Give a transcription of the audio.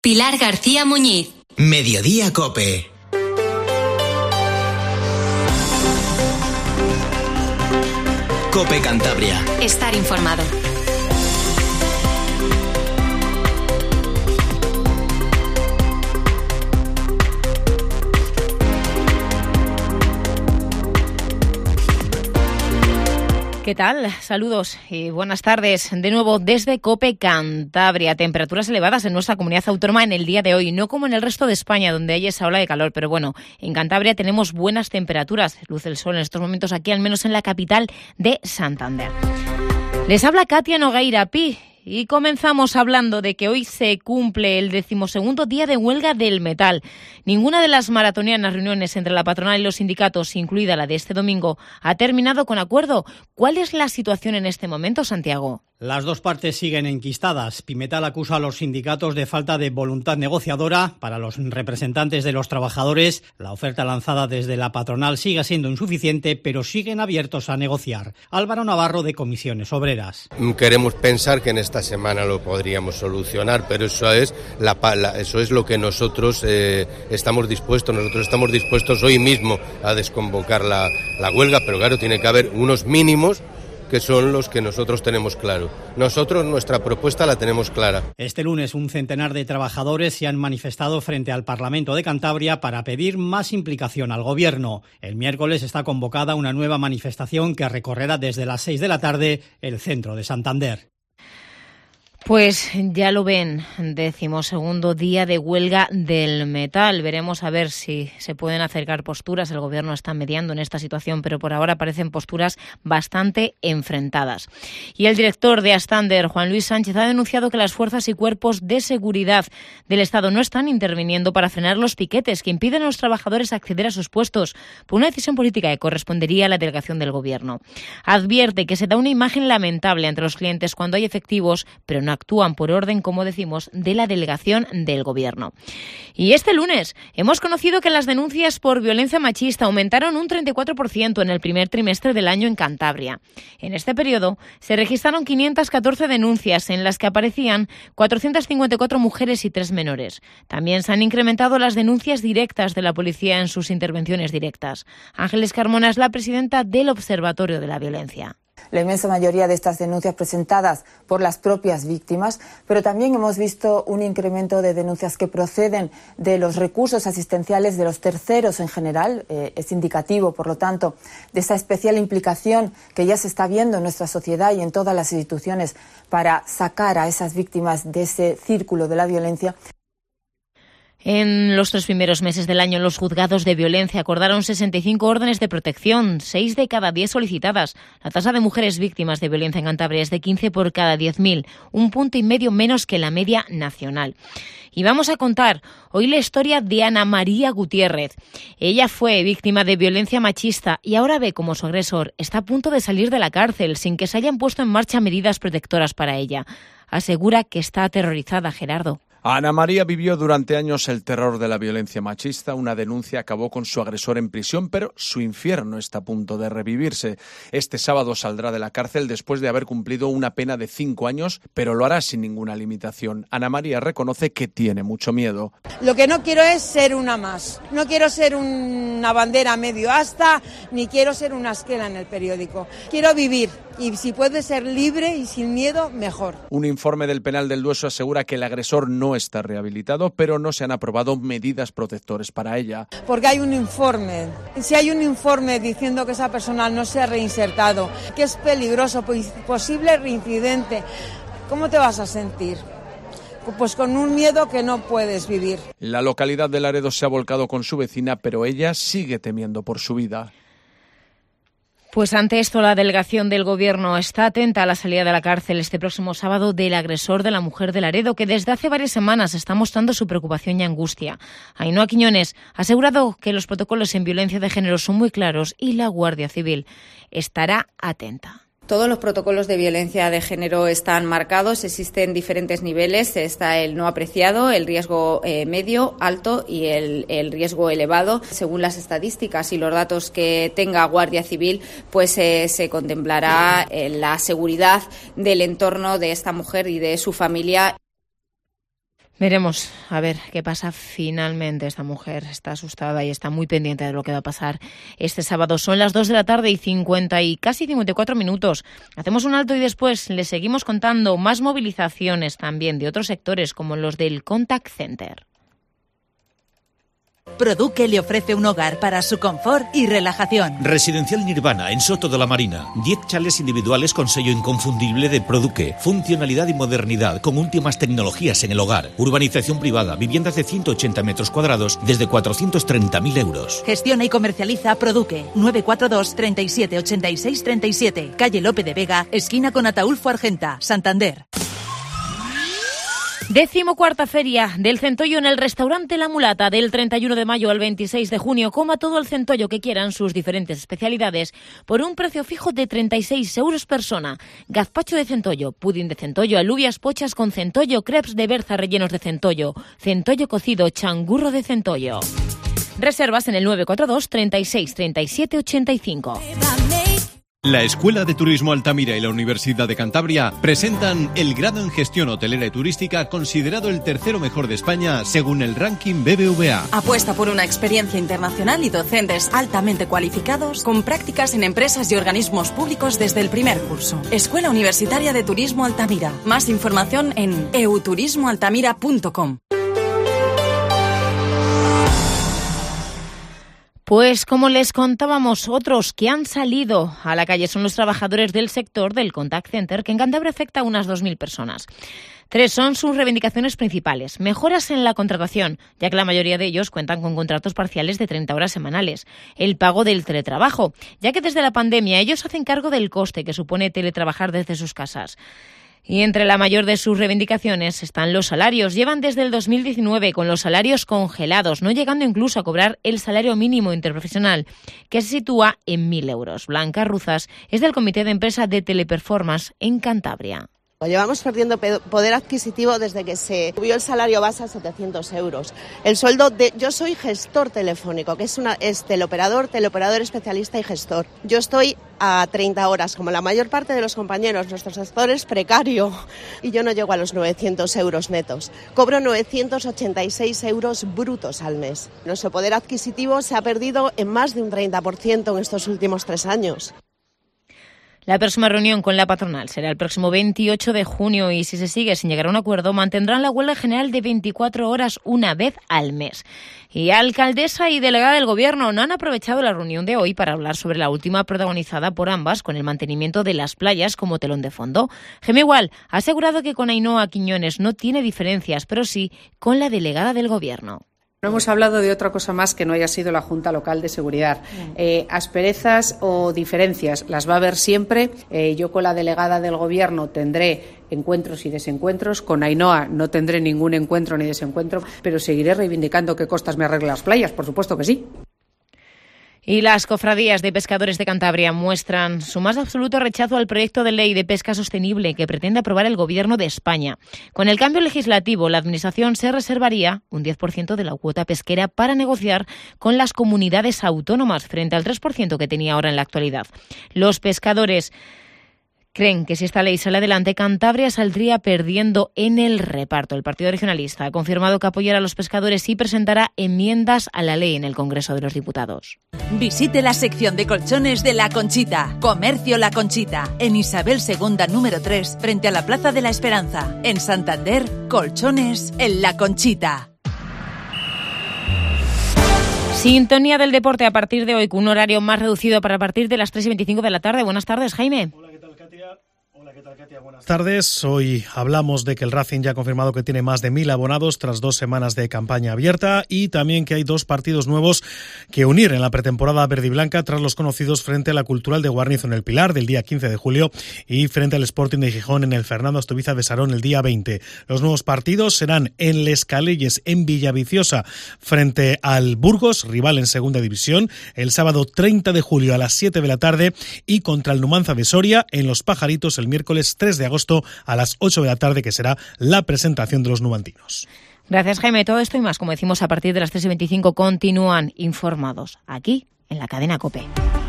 Pilar García Muñiz. Mediodía COPE. COPE Cantabria. Estar informado. ¿Qué tal? Saludos y buenas tardes. De nuevo desde COPE Cantabria. Temperaturas elevadas en nuestra comunidad autónoma en el día de hoy, no como en el resto de España, donde hay esa ola de calor. Pero bueno, en Cantabria tenemos buenas temperaturas. Luce el sol en estos momentos aquí, al menos en la capital de Santander. Les habla Katia Nogueira Pi. Y comenzamos hablando de que hoy se cumple el 12º día de huelga del metal. Ninguna de las maratonianas reuniones entre la patronal y los sindicatos, incluida la de este domingo, ha terminado con acuerdo. ¿Cuál es la situación en este momento, Santiago? Las dos partes siguen enquistadas. Pimetal acusa a los sindicatos de falta de voluntad negociadora. Para los representantes de los trabajadores, la oferta lanzada desde la patronal sigue siendo insuficiente, pero siguen abiertos a negociar. Álvaro Navarro, de Comisiones Obreras. Queremos pensar que en esta semana lo podríamos solucionar, pero eso es lo que nosotros estamos dispuestos. Nosotros estamos dispuestos hoy mismo a desconvocar la huelga, pero claro, tiene que haber unos mínimos que son los que nosotros tenemos claro. Nosotros nuestra propuesta la tenemos clara. Este lunes un centenar de trabajadores se han manifestado frente al Parlamento de Cantabria para pedir más implicación al Gobierno. El miércoles está convocada una nueva manifestación que recorrerá desde las 6 de la tarde el centro de Santander. Pues ya lo ven, 12º día de huelga del metal. Veremos a ver si se pueden acercar posturas. El Gobierno está mediando en esta situación, pero por ahora parecen posturas bastante enfrentadas. Y el director de Astander, Juan Luis Sánchez, ha denunciado que las fuerzas y cuerpos de seguridad del Estado no están interviniendo para frenar los piquetes que impiden a los trabajadores acceder a sus puestos por una decisión política que correspondería a la delegación del Gobierno. Advierte que se da una imagen lamentable ante los clientes cuando hay efectivos, pero no actúan por orden, como decimos, de la delegación del Gobierno. Y este lunes hemos conocido que las denuncias por violencia machista aumentaron un 34% en el primer trimestre del año en Cantabria. En este periodo se registraron 514 denuncias en las que aparecían 454 mujeres y 3 menores. También se han incrementado las denuncias directas de la policía en sus intervenciones directas. Ángeles Carmona es la presidenta del Observatorio de la Violencia. La inmensa mayoría de estas denuncias presentadas por las propias víctimas, pero también hemos visto un incremento de denuncias que proceden de los recursos asistenciales de los terceros en general. Es indicativo, por lo tanto, de esa especial implicación que ya se está viendo en nuestra sociedad y en todas las instituciones para sacar a esas víctimas de ese círculo de la violencia. En los 3 primeros meses del año, los juzgados de violencia acordaron 65 órdenes de protección, 6 de cada 10 solicitadas. La tasa de mujeres víctimas de violencia en Cantabria es de 15 por cada 10.000, 1,5 puntos menos que la media nacional. Y vamos a contar hoy la historia de Ana María Gutiérrez. Ella fue víctima de violencia machista y ahora ve cómo su agresor está a punto de salir de la cárcel sin que se hayan puesto en marcha medidas protectoras para ella. Asegura que está aterrorizada, Gerardo. Ana María vivió durante años el terror de la violencia machista. Una denuncia acabó con su agresor en prisión, pero su infierno está a punto de revivirse. Este sábado saldrá de la cárcel después de haber cumplido una pena de 5 años, pero lo hará sin ninguna limitación. Ana María reconoce que tiene mucho miedo. Lo que no quiero es ser una más. No quiero ser una bandera medio asta, ni quiero ser una esquela en el periódico. Quiero vivir. Y si puede ser libre y sin miedo, mejor. Un informe del Penal del Dueso asegura que el agresor no está rehabilitado, pero no se han aprobado medidas protectores para ella. Porque hay un informe. Si hay un informe diciendo que esa persona no se ha reinsertado, que es peligroso, posible reincidente, ¿cómo te vas a sentir? Pues con un miedo que no puedes vivir. La localidad de Laredo se ha volcado con su vecina, pero ella sigue temiendo por su vida. Pues ante esto, la delegación del Gobierno está atenta a la salida de la cárcel este próximo sábado del agresor de la mujer de Laredo, que desde hace varias semanas está mostrando su preocupación y angustia. Ainhoa Quiñones ha asegurado que los protocolos en violencia de género son muy claros y la Guardia Civil estará atenta. Todos los protocolos de violencia de género están marcados, existen diferentes niveles, está el no apreciado, el riesgo medio, alto y el riesgo elevado. Según las estadísticas y los datos que tenga Guardia Civil, pues se contemplará la seguridad del entorno de esta mujer y de su familia. Veremos a ver qué pasa finalmente. Esta mujer está asustada y está muy pendiente de lo que va a pasar este sábado. Son las 2 de la tarde y casi 54 minutos. Hacemos un alto y después les seguimos contando más movilizaciones también de otros sectores como los del Contact Center. Produque le ofrece un hogar para su confort y relajación. Residencial Nirvana en Soto de la Marina. 10 chalets individuales con sello inconfundible de Produque. Funcionalidad y modernidad con últimas tecnologías en el hogar. Urbanización privada. Viviendas de 180 metros cuadrados desde 430.000 euros. Gestiona y comercializa Produque. 942 37 86 37. Calle Lope de Vega, esquina con Ataulfo Argenta, Santander. 14ª Feria del Centollo en el restaurante La Mulata, del 31 de mayo al 26 de junio. Coma todo el centollo que quieran, sus diferentes especialidades, por un precio fijo de 36 euros persona. Gazpacho de centollo, pudín de centollo, alubias pochas con centollo, crepes de berza rellenos de centollo, centollo cocido, changurro de centollo. Reservas en el 942 36 37 85. La Escuela de Turismo Altamira y la Universidad de Cantabria presentan el grado en Gestión Hotelera y Turística, considerado el tercero mejor de España según el ranking BBVA. Apuesta por una experiencia internacional y docentes altamente cualificados con prácticas en empresas y organismos públicos desde el primer curso. Escuela Universitaria de Turismo Altamira. Más información en euturismoaltamira.com. Pues como les contábamos, otros que han salido a la calle son los trabajadores del sector del Contact Center, que en Cantabria afecta a unas 2.000 personas. 3 son sus reivindicaciones principales. Mejoras en la contratación, ya que la mayoría de ellos cuentan con contratos parciales de 30 horas semanales. El pago del teletrabajo, ya que desde la pandemia ellos hacen cargo del coste que supone teletrabajar desde sus casas. Y entre la mayor de sus reivindicaciones están los salarios. Llevan desde el 2019 con los salarios congelados, no llegando incluso a cobrar el salario mínimo interprofesional, que se sitúa en 1.000 euros. Blanca Ruzas es del Comité de Empresa de Teleperformance en Cantabria. Llevamos perdiendo poder adquisitivo desde que se subió el salario base a 700 euros. El sueldo yo soy gestor telefónico, que es teleoperador especialista y gestor. Yo estoy a 30 horas, como la mayor parte de los compañeros. Nuestro sector es precario y yo no llego a los 900 euros netos. Cobro 986 euros brutos al mes. Nuestro poder adquisitivo se ha perdido en más de un 30% en estos últimos 3 años. La próxima reunión con la patronal será el próximo 28 de junio y si se sigue sin llegar a un acuerdo mantendrán la huelga general de 24 horas una vez al mes. Y alcaldesa y delegada del Gobierno no han aprovechado la reunión de hoy para hablar sobre la última protagonizada por ambas con el mantenimiento de las playas como telón de fondo. Gemma Igual ha asegurado que con Ainhoa Quiñones no tiene diferencias, pero sí con la delegada del Gobierno. No hemos hablado de otra cosa más que no haya sido la Junta Local de Seguridad. Asperezas o diferencias las va a haber siempre. Yo con la delegada del Gobierno tendré encuentros y desencuentros. Con Ainhoa no tendré ningún encuentro ni desencuentro, pero seguiré reivindicando que Costas me arregle las playas, por supuesto que sí. Y las cofradías de pescadores de Cantabria muestran su más absoluto rechazo al proyecto de ley de pesca sostenible que pretende aprobar el Gobierno de España. Con el cambio legislativo, la Administración se reservaría un 10% de la cuota pesquera para negociar con las comunidades autónomas frente al 3% que tenía ahora en la actualidad. Los pescadores creen que si esta ley sale adelante, Cantabria saldría perdiendo en el reparto. El Partido Regionalista ha confirmado que apoyará a los pescadores y presentará enmiendas a la ley en el Congreso de los Diputados. Visite la sección de colchones de La Conchita. Comercio La Conchita. En Isabel II, número 3, frente a la Plaza de la Esperanza. En Santander, colchones en La Conchita. Sintonía del deporte a partir de hoy, con un horario más reducido para partir de las 3:25 de la tarde. Buenas tardes, Jaime. Buenas tardes. Hoy hablamos de que el Racing ya ha confirmado que tiene más de 1.000 abonados tras 2 semanas de campaña abierta y también que hay 2 partidos nuevos que unir en la pretemporada verde y blanca tras los conocidos frente a la Cultural de Guarnizo en el Pilar del día 15 de julio y frente al Sporting de Gijón en el Fernando Astoviza de Sarón el día 20. Los nuevos partidos serán en Les Calelles, en Villaviciosa, frente al Burgos, rival en segunda división, el sábado 30 de julio a las 7 de la tarde y contra el Numancia de Soria en Los Pajaritos el miércoles 3 de agosto a las 8 de la tarde, que será la presentación de los numantinos. Gracias, Jaime. Todo esto y más, como decimos, a partir de las 3:25 continúan informados aquí en la cadena COPE.